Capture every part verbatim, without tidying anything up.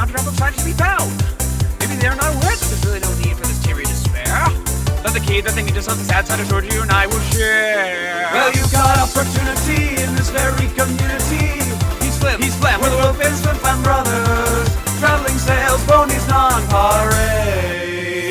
not a drop of cider to be found. Maybe they're not aware that there's really no need for this teary despair. But the key, the thing, just something sad, sad, short you and I will share. Well, you got opportunity in this very community. He's Slim, he's Slim. We're the world famous Flim Flam Brothers. Traveling sales, ponies, non-parade.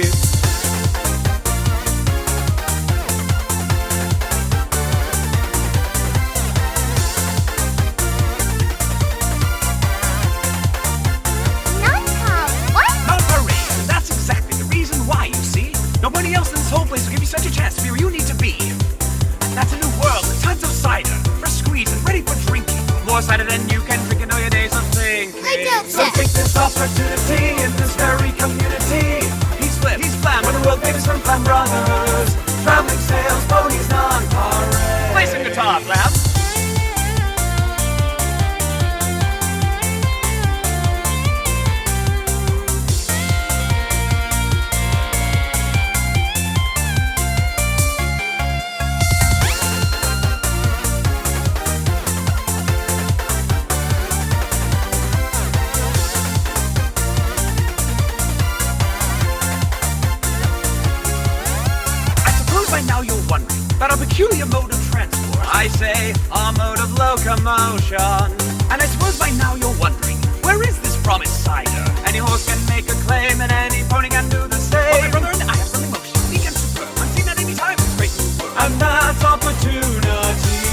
Nobody else in this whole place will give you such a chance to be where you need to be. That's a new world with tons of cider, fresh squeezed and ready for drinking. More cider than you can drink in all your days of thinking. I don't So take this opportunity in this very community. He's Slim, he's Flam. We're the world famous Flim Flam Brothers. Traveling sales, ponies, non-parade. Play some guitar, Flam. By now you're wondering about our peculiar mode of transport. I say, our mode of locomotion. And I suppose by now you're wondering, where is this promised cider? Any horse can make a claim and any pony can do the same. Well, my brother and I have something most unique and superb, unseen at any time in this great new world. And that's opportunity.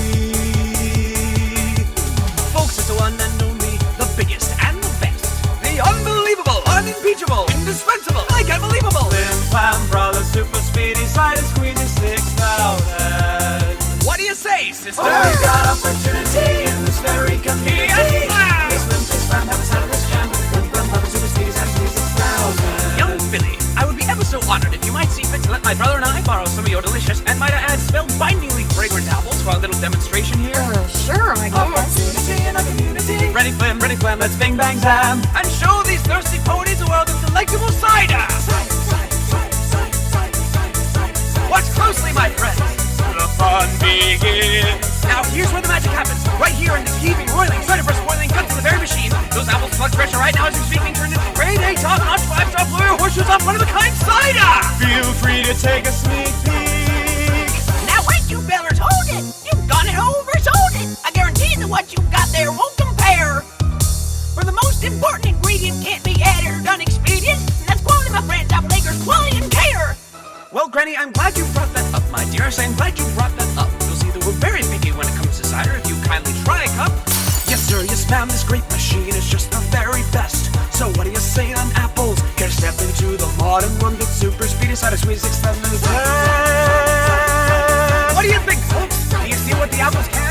Folks, it's the one and only, the biggest and the best. The unbelievable, unimpeachable, indispensable, like unbelievable. Flim Flam Brothers, super speedy cider squeezing six thousand. What do you say, sister? Oh, we got opportunity in this very community. Yes, Flam! This Flim Flam Flam have a side of this jam. Flim Flam Brothers, super speedy cider squeezing six thousand. Young Billy, I would be ever so honored if you might see fit to let my brother and I borrow some of your delicious and might I add spellbindingly fragrant apples for our little demonstration here. Uh, sure, I guess. Opportunity in a community. Ready, Flim, ready, Flim, let's Let's bing bang zam. and show these thirsty ponies a world of delectable cider. Cider, cider, cider, cider, cider, cider, cider, cider. Watch closely, my friends. The fun begins. Now here's where the magic happens. Right here in this heaving, roiling, cider press boiling guts of the very machine. Those apples plug pressure right now as you're speaking turned into grade A top notch five star Fleur horseshoes off one of a kind cider. Feel free to take a sneak peek. Now wait, you fellers, hold it! You've gone and oversold it! I guarantee that what you've got there won't compare! For the most important ingredient can't be added or done expedient, and that's quality, my friend, double acres, quality and care! Well, Granny, I'm glad you brought that up, my dear. I'm glad you brought that up. You'll see that we're very picky when it comes to cider if you kindly try a cup. Yes, sir, yes, ma'am, this great machine is just the very best. So what do you say on apples? Here, step into the modern one with super speedy cider squeeze six thousand. What do you think, folks? Do you see what the apples can